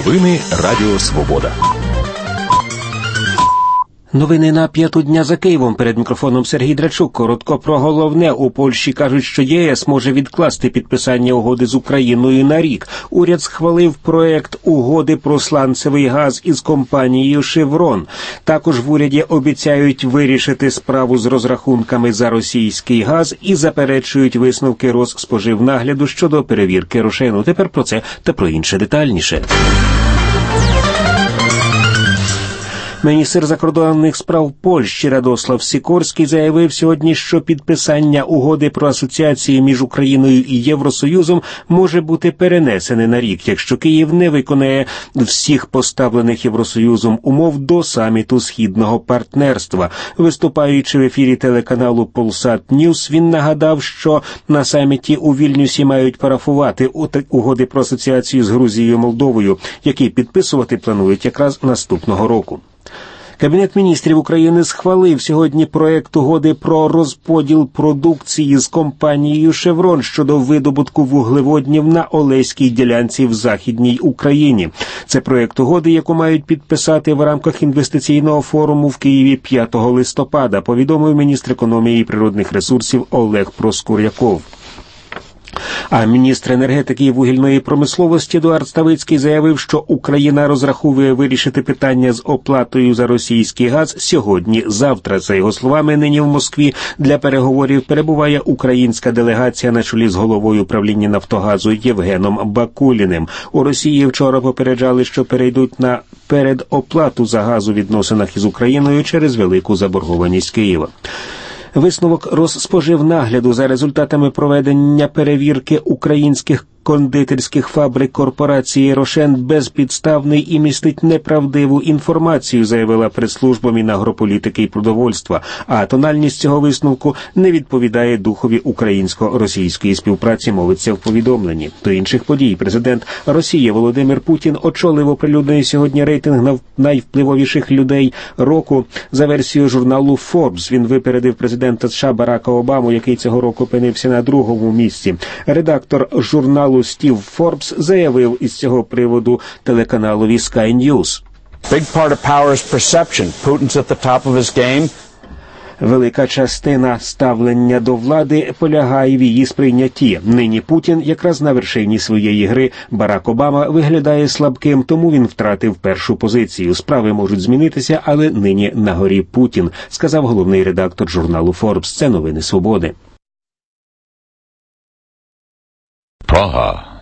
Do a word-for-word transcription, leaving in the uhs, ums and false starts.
Новини Радіо Свобода. Новини на п'яту дня за Києвом. Перед мікрофоном Сергій Драчук. Коротко про головне. У Польщі кажуть, що ЄС може відкласти підписання угоди з Україною на рік. Уряд схвалив проект угоди про сланцевий газ із компанією «Шеврон». Також в уряді обіцяють вирішити справу з розрахунками за російський газ і заперечують висновки Росспоживнагляду щодо перевірки «Рошену». Тепер про це та про інше детальніше. Міністр закордонних справ Польщі Радослав Сікорський заявив сьогодні, що підписання угоди про асоціацію між Україною і Євросоюзом може бути перенесене на рік, якщо Київ не виконає всіх поставлених Євросоюзом умов до саміту Східного партнерства. Виступаючи в ефірі телеканалу Полсат Ньюс, він нагадав, що на саміті у Вільнюсі мають парафувати угоди про асоціацію з Грузією і Молдовою, які підписувати планують якраз наступного року. Кабінет міністрів України схвалив сьогодні проект угоди про розподіл продукції з компанією «Шеврон» щодо видобутку вуглеводнів на Олеській ділянці в Західній Україні. Це проект угоди, яку мають підписати в рамках інвестиційного форуму в Києві п'ятого листопада, повідомив міністр економії і природних ресурсів Олег Проскуряков. А міністр енергетики і вугільної промисловості Едуард Ставицький заявив, що Україна розраховує вирішити питання з оплатою за російський газ сьогодні-завтра. За його словами, нині в Москві для переговорів перебуває українська делегація на чолі з головою правління «Нафтогазу» Євгеном Бакуліним. У Росії вчора попереджали, що перейдуть на передоплату за газ у відносинах із Україною через велику заборгованість Києва. Висновок Росспоживнагляду за результатами проведення перевірки українських кондитерських фабрик корпорації «Рошен» безпідставний і містить неправдиву інформацію, заявила прес-служба Мінагрополітики і продовольства, а тональність цього висновку не відповідає духові українсько-російської співпраці, мовиться в повідомленні. До інших подій президент Росії Володимир Путін очолив оприлюднений сьогодні рейтинг найвпливовіших людей року. За версією журналу Forbes він випередив президента США Барака Обаму, який цього року опинився на другому місці. Редактор журналу Стів Форбс заявив із цього приводу телеканалові Sky News. Big part of power is perception. Putin's at the top of his game. Велика частина ставлення до влади полягає в її сприйнятті. Нині Путін якраз на вершині своєї гри. Барак Обама виглядає слабким, тому він втратив першу позицію. Справи можуть змінитися, але нині на горі Путін, сказав головний редактор журналу Forbes. Це новини Свободи. Praha